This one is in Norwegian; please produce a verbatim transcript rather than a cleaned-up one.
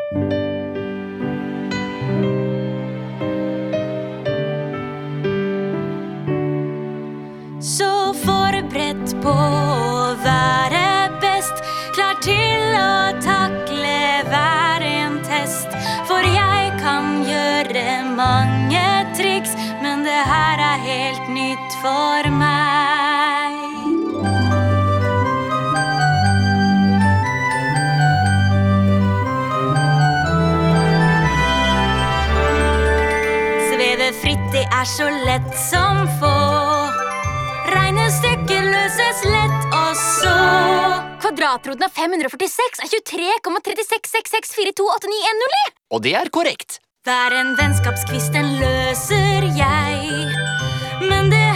Så forberedt på å være best, klar til å takle hver en test. For jeg kan gjøre mange triks, men det her er helt nytt for meg. Sveve fritt, det er så lett som få. Regnestykket løses lett og så. Kvadratroten av fem hundre førtiseks er tjuetre komma tre seks seks seks fire to åtte ni en null. Og det er korrekt. Hver en vennskapskvist den løser jeg, men det